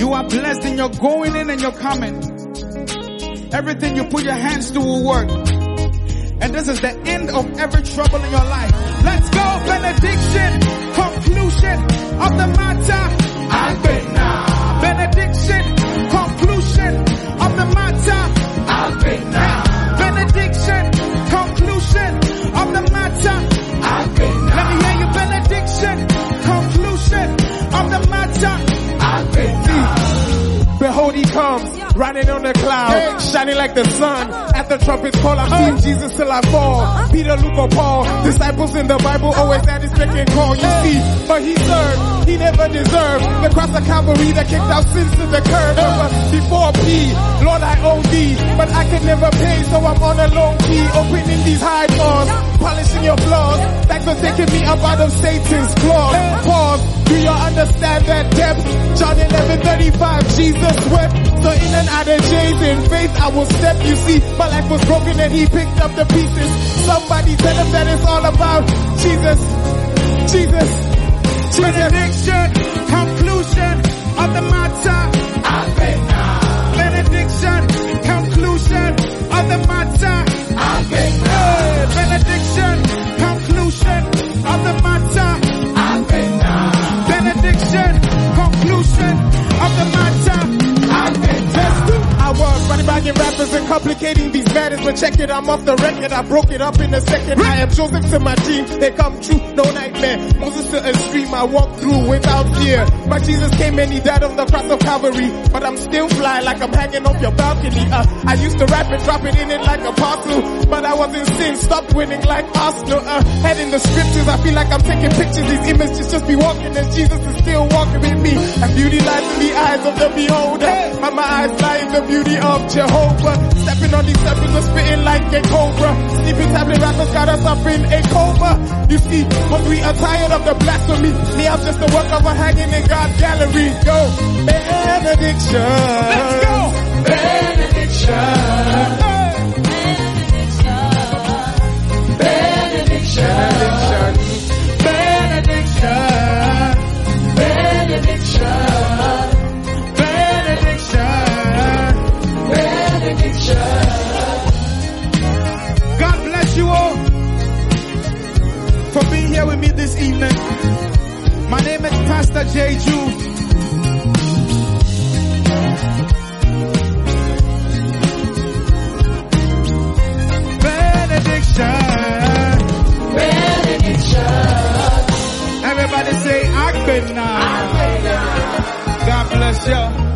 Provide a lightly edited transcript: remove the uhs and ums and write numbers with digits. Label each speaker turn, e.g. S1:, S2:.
S1: You are blessed in your going in and your coming. Everything you put your hands to will work. And this is the end of every trouble in your life. Let's go, benediction, conclusion of the matter. Benediction, conclusion of the matter. Benediction, conclusion of the matter. Let me hear you. Benediction, conclusion of the matter.
S2: Behold, he comes, riding on the cloud, shining like the sun. At the trumpet's call, I'm seeing Jesus till I fall. Peter, Luke, or Paul, disciples in the Bible always at his beck and call. You see, but he served, he never deserved the cross of Calvary that kicked out sins to the curb. Before P, Lord, I owe thee, but I can never pay, so I'm on a low key, opening these high doors, polishing your flaws. Thanks for taking me up out of Satan's claws. Pause. Do you understand that depth? John 11:35, Jesus wept. So in and out of J's in faith I will step. You see, my life was broken and he picked up the pieces. Somebody tell him that it's all about Jesus. Jesus.
S1: Benediction, conclusion of the matter. Benediction, conclusion of the matter. Benediction, conclusion of the matter. Benediction, conclusion of the matter.
S2: I was running back in rappers and complicating these matters, but check it, I'm off the record. I broke it up in a second. I am Joseph to my dreams, they come true, no nightmare. Moses to a stream I walk through without fear. But Jesus came and he died on the cross of Calvary. But I'm still fly like I'm hanging off your balcony. I used to rap and drop it in it like a parcel, but I was in sin, stopped winning like Arsenal. Head in the scriptures, I feel like I'm taking pictures. These images just be walking and Jesus is still walking with me. And beauty lies in the eyes of the beholder, and my eyes lie in the beauty of Jehovah. Stepping on these steps and spitting like a cobra. Sleeping tablet rappers got us up in a coma. You see, but we are tired of the blasphemy. Me, I'm just the work of a hanging in God's gallery. Go, benediction.
S1: Let's go.
S2: Benediction. Benediction. Benediction.
S1: God bless you all for being here with me this evening. My name is Pastor J. Jude. Benediction. Everybody say, Akbena. God bless you.